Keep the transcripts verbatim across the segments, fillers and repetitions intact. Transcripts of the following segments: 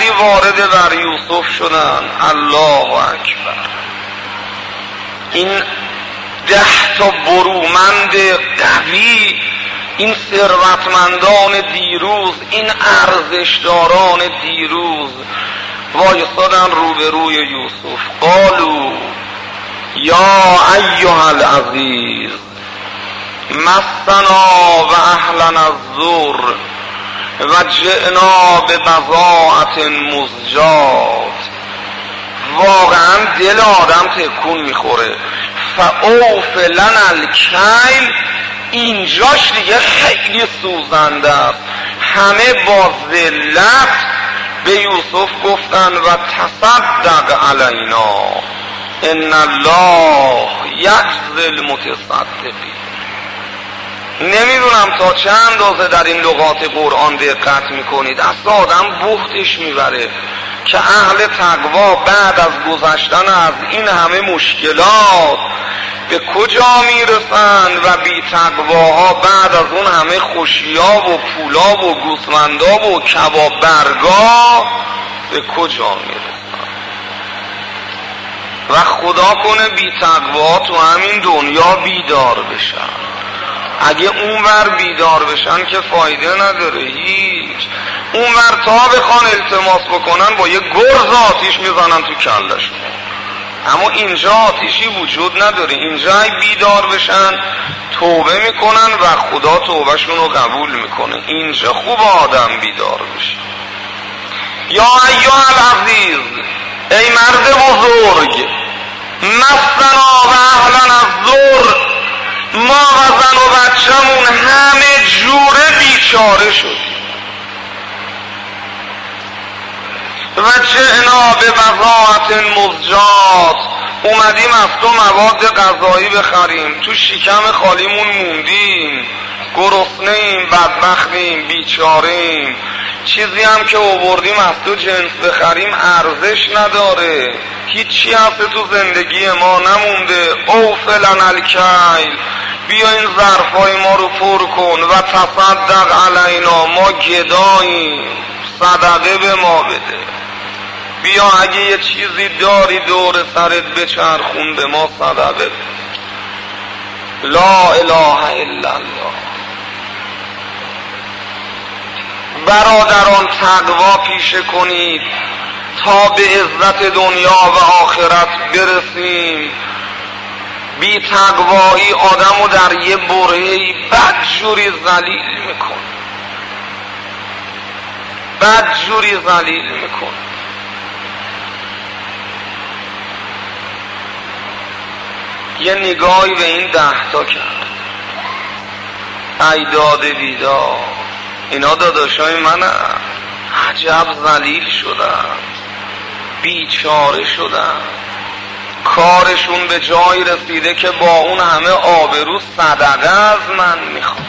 وحی وارد بر یوسف شدن. الله اکبر. این ده تا برومند قوی، این ثروتمندان دیروز، این ارزشداران دیروز وایسادن روبروی یوسف. قالوا یا ایها العزیز مسنا و اهلنا الضر و جئنا ببضاعة مزجاة. واقعا دل آدم تکون میخوره. فاوف لنا الکیل، اینجاش دیگه خیلی سوزنده است. همه با ذلت به یوسف گفتن و تصدق علینا ان الله یجزی المتصدقین. نمیدونم تا چند اندازه در این لغات قرآن دقت میکنید. اصلا آدم بهتش میبره که اهل تقوا بعد از گذشتن از این همه مشکلات به کجا میرسند و بی تقواها بعد از اون همه خوشیا و پولا و گوسفندا و کباب برگا به کجا میرسند. و خدا کنه بی تقوا تو همین دنیا بیدار بشن. اگه اونور بیدار بشن که فایده نداره هیچ. اونور تا بخوان التماس بکنن با یه گرز آتیش میزنن تو کلشون. اما اینجا آتیشی وجود نداره. اینجا بیدار بشن توبه میکنن و خدا توبهشون رو قبول میکنه. اینجا خوب آدم بیدار بشه. یا ایها العزیز، ای مرد بزرگ، مسنا و اهلنا الضر، ما و زن و بچه‌مون همه جوره بیچاره شدیم. و جئنا ببضاعة مزجاة، اومدیم از تو مواد غذایی بخریم، تو شکم خالیمون موندیم، گرسنه‌ایم، بدبختیم، بیچاره‌ایم. چیزی هم که آوردیم از تو جنس بخریم ارزش نداره. هیچی هست تو زندگی ما نمونده. اوف لنا الکیل، بیا این ظرفای ما رو پر کن. و تصدق علینا، ما گداییم، صدقه به ما بده. بیا اگه یه چیزی داری دور سرت بچرخون به ما صدقه بده. لا اله الا الله. برادران تقوا پیشه کنید تا به عزت دنیا و آخرت برسیم. بی تقوایی آدمو در یه برهه‌ای بدجوری ذلیل میکن، بدجوری ذلیل میکن. یه نگاهی به این ده تا کرد. ای داده بیدار، اینا داداشای منه. عجب ذلیل شدن، بیچاره شدن، کارشون به جایی رسیده که با اون همه آبرو صدقه از من میخواد.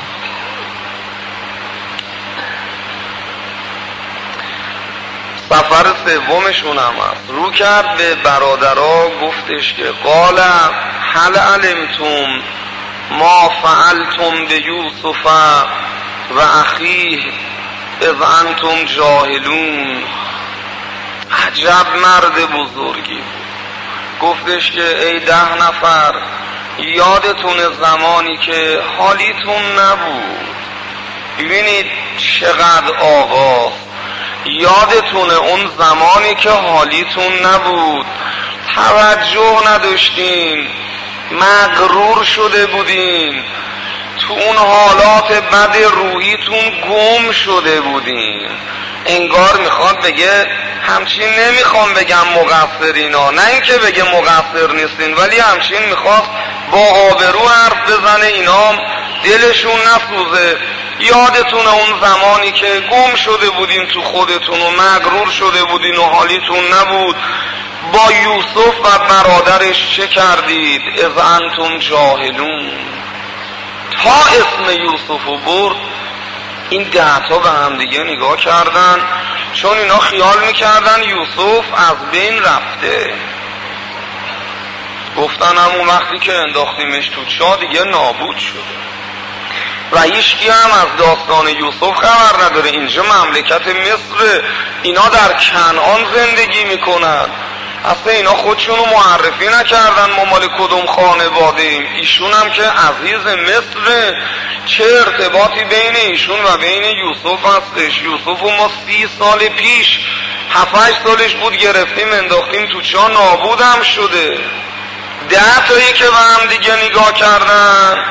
سفر سومشون هم هست. رو کرد به برادرها گفتش که قال هل علمتم ما فعلتم به یوسف و اخیه اذ انتم جاهلون. عجب مرد بزرگی بود. گفتش که ای ده نفر، یادتونه زمانی که حالیتون نبود. ببینید چقدر آقا. یادتونه اون زمانی که حالیتون نبود، توجه نداشتین، مغرور شده بودین، تو اون حالات بد روحیتون گم شده بودین. انگار میخواد بگه، همچین نمیخوام بگم مقصرینا، نه اینکه بگه مقصر نیستین، ولی همچین میخواد با آبرو حرف بزنه اینا دلشون نسوزه. یادتونه اون زمانی که گم شده بودین تو خودتون و مغرور شده بودین و حالیتون نبود، با یوسف و برادرش چه کردید؟ اذ انتم جاهلون. تا اسم یوسف رو برد، این ده تا به هم دیگه نگاه کردن، چون اینا خیال میکردن یوسف از بین رفته. گفتن همون وقتی که انداختیمش تو چاه دیگه نابود شده. و هیچکی هم از داستان یوسف خبر نداره. اینجا مملکت مصر، اینا در کنعان زندگی میکنن، اصلا اینا خودشونو معرفی نکردن ما مال کدوم خانواده ایم. ایشون هم که عزیز مصر، چه ارتباطی بین ایشون و بین یوسف هستش؟ یوسف ما سی سال پیش هفت هشت سالش بود گرفتیم انداختیم تو چاه، نابودم شده. ده تایی که به هم دیگه نگاه کردن،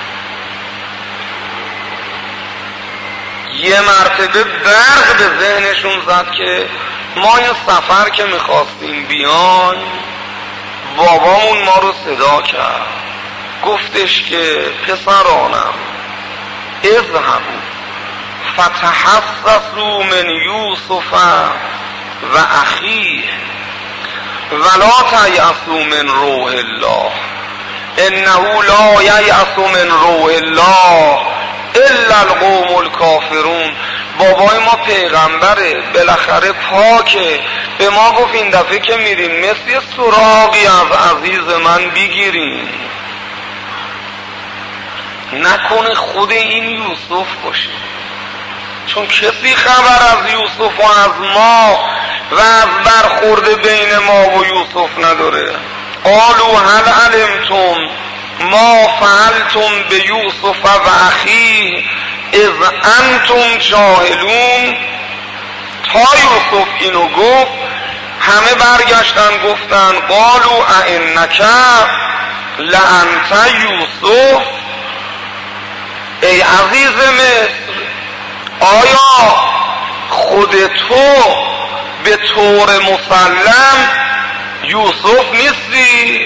یه مرتبه برق به ذهنشون زد که ما این سفر که میخواستیم بیان، بابامون ما رو صدا کرد، گفتش که پسرانم اذهبوا فتحسسوا من یوسف و اخیه ولا تیأسوا من روح الله انه لا ییأس من روح الله الا القوم الکافرون. بابای ما پیغمبره، بالاخره پاکه، به ما گفت این دفعه که میریم مثل سراغی از عزیز من بگیریم، نکنه خود این یوسف باشه، چون کسی خبر از یوسف و از ما و از برخورد بین ما و یوسف نداره. قالوا هل علمتم ما فعلتم به یوسف و اخیه اذ انتم جاهلون. تا یوسف اینو گفت همه برگشتن گفتن قالوا ائنک لانت یوسف، ای عزیز مصر آیا خود تو به طور مسلم یوسف نیستی؟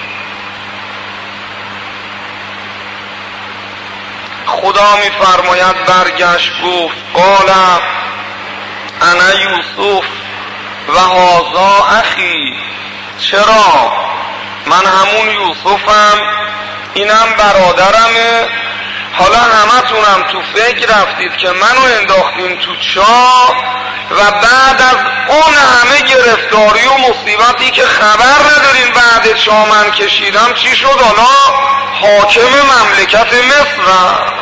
خدا میفرماید برگشت گفت قال انا یوسف و هذا اخی. چرا؟ من همون یوسفم، اینم برادرمه. حالا همتونم تو فکر رفتید که منو انداختین تو چاه و بعد از اون همه گرفتاری و مصیبتی که خبر ندارین بعد چاه من کشیدم چی شد؟ حالا حاکم مملکت مصرم.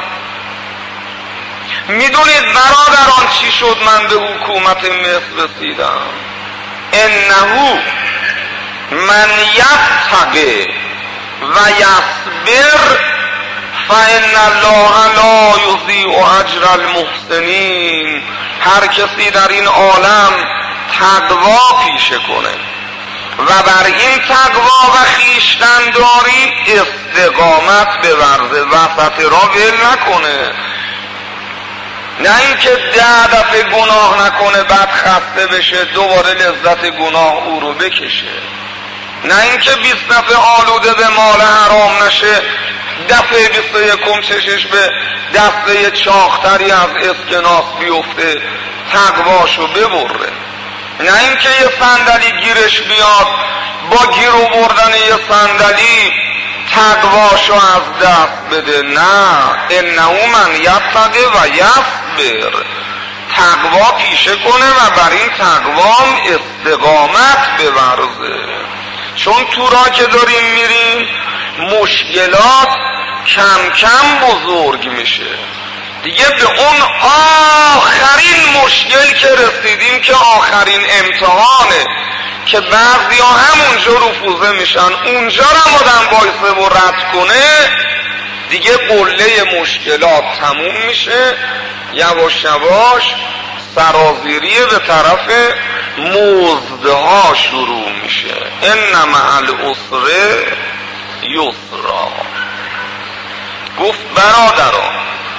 میدونید برادران چی شد من به حکومت مصر رسیدم؟ انه من یتقی و یصبر فإن الله لا یضیع اجر المحسنین. هر کسی در این عالم تقوا پیشه کنه و بر این تقوا و خویشتنداری استقامت بورزه، وسط را ول نکنه، نه اینکه ده دفعه گناه نکنه بعد خسته بشه دوباره لذت گناه او رو بکشه، نه اینکه بیست دفعه آلوده به مال حرام نشه دفعه بیست و یکم چشش به دسته چاختری از اسکناس بیفته تقواشو ببره، نه اینکه یه صندلی گیرش بیاد با گیر آوردن یه صندلی تقواشو از دست بده. نه، انه من یتقی و یصبر، تقوا پیشه کنه و بر این تقوام استقامت بورزه. چون تو را که داریم میریم مشکلات کم کم بزرگ میشه دیگه، به اون آخرین مشکل که رسیدیم که آخرین امتحانه که بعضی ها همونجا رفوزه میشن، اونجا را آدم بایسته و رد کنه دیگه قله مشکلات تموم میشه، یواش یواش سرازیری به طرف مزدها شروع میشه. ان مع العسر یسرا. گفت برادران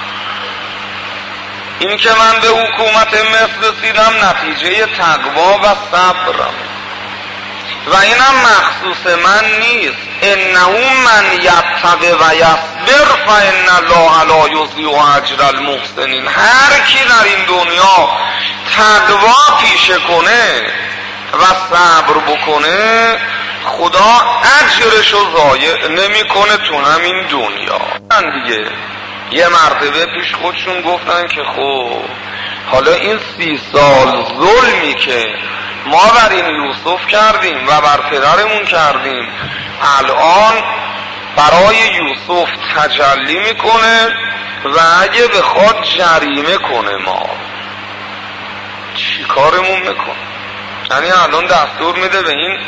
این که من به حکومت مصر رسیدم نتیجه تقوا و صبرم و اینم مخصوص من نیست. انه من یتقی و یصبر فان الله لا یضیع اجر المحسنین. هر کی در این دنیا تقوا پیشه کنه و صبر بکنه خدا اجرشو ضایع نمیکنه تو همین دنیا. من دیگه یه مرتبه پیش خودشون گفتن که خب حالا این سی سال ظلمی که ما بر این یوسف کردیم و بر پدرمون کردیم الان برای یوسف تجلی میکنه و اگه بخواد جریمه کنه ما چی کارمون میکنه. یعنی الان دستور میده به این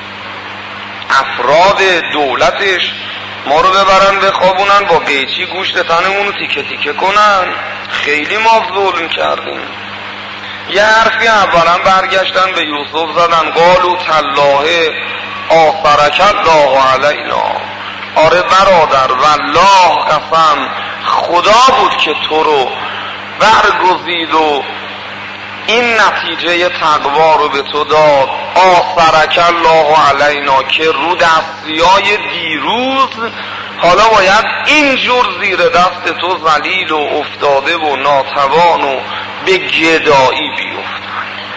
افراد دولتش ما رو ببرن بخوابونن با قیچی گوشت تنمون رو تیکه تیکه کنن. خیلی ما ظلم کردیم. یه حرفی اولا برگشتن به یوسف زدن، قالوا تالله آثرک الله علینا. آره برادر والله قسم خدا بود که تو رو برگزید و این نتیجه تقوا رو به تو داد. آثرک الله علینا که رو دستیای دیروز حالا باید اینجور زیر دست تو ذلیل و افتاده و ناتوان و به گدایی بیفتن.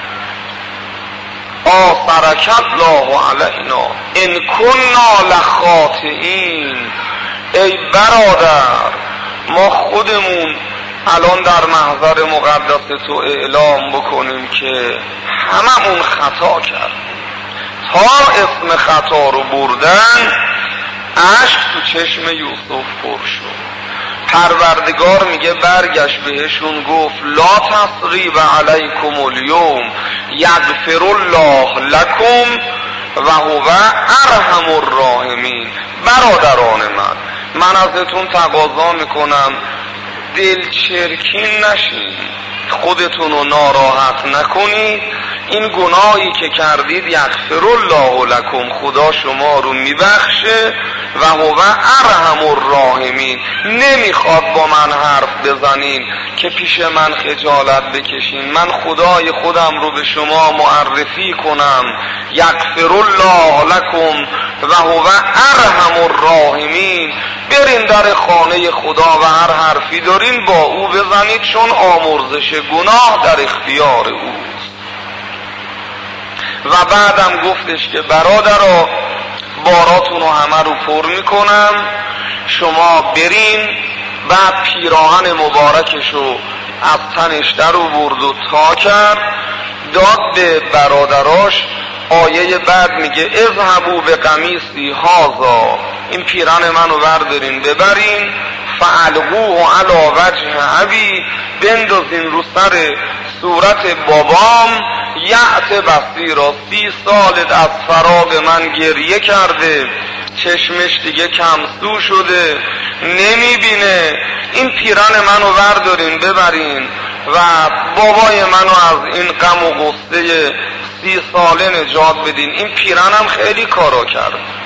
آثرک الله علینا ان کنا لخاطئین. ای برادر ما خودمون الان در محضر مقدس تو اعلام بکنیم که هممون خطا کرد. تا اسم خطا رو بردن اشک تو چشم یوسف پر شد. پروردگار میگه برگشت بهشون گفت لا تثریب علیکم الیوم یغفر الله لکم و هو ارحم الراحمین. برادران من من ازتون تقاضا میکنم دلچرکین نشین، خودتون رو ناراحت نکنید. این گناهی که کردید یغفر الله لکم، خدا شما رو میبخشه و هو ارحم الراحمین. نمیخواد با من حرف بزنین که پیش من خجالت بکشین. من خدای خودم رو به شما معرفی کنم. یغفر الله لکم و هو ارحم الراحمین. برین در خانه خدا و هر حرفی دارین با او بزنید، چون آمرزش گناه در اختیار اوست. و بعدم گفتش که برادرها باراتون رو همه رو پر میکنم، شما برین. بعد پیراهن مبارکش رو از تنش در آورد و تا کرد، داد به برادراش. آیه بعد میگه اذهبوا بقمیصی هذا، این پیران منو بردارین ببرین، فالقوه علی وجه ابی، بندازین رو سر صورت بابام، یعت بصیرا، سی سالت از فراق من گریه کرده، چشمش دیگه کمسو شده نمیبینه. این پیران منو بردارین ببرین و بابای منو از این غم و غصه سی ساله نجات بدین. این پیرانم خیلی کارا کرد.